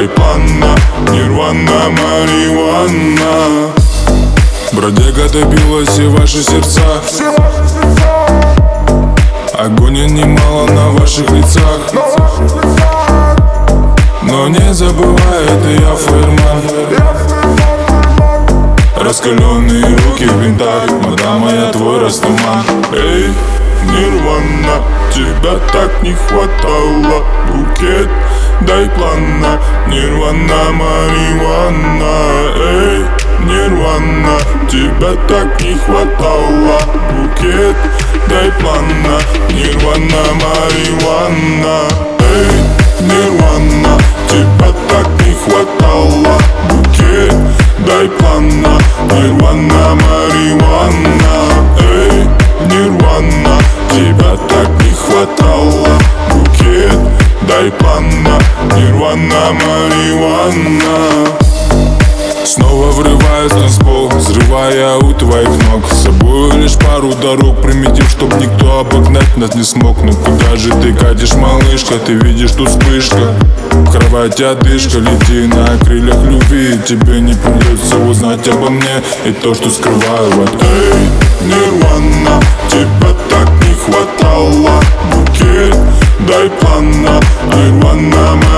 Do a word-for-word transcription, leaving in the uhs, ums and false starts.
дай плана, нирвана, марихуана. Бродяга, добила все ваши сердца. Огонь немало на ваших лицах. Но не забывай, это я фаерман. Раскаленные руки в винтах, мадам моя, твой растаман. Эй, нирвана, тебя так не хватало. Букет, дай плана, нирвана, марихуана. Эй, нирвана, тебя так не хватало. Букет, дай плана, нирвана, марихуана. Эй, нирвана, тебя так не хватало. Букет, дай плана, нирвана, марихуана. Эй, нирвана, тебя так не хватало. Букет, дай плана, нирвана, марихуана. Снова врываюсь в танцпол, взрывая у твоих ног. С собой лишь пару дорог приметив, чтоб никто обогнать нас не смог. Ну куда же ты катишь, малышка? Ты видишь, тут вспышка. В кровати одышка, лети на крыльях любви. Тебе не придется узнать обо мне и то, что скрываю в этом. Эй, нирвана, тебя так не хватало. Букет, дай плана, нирвана,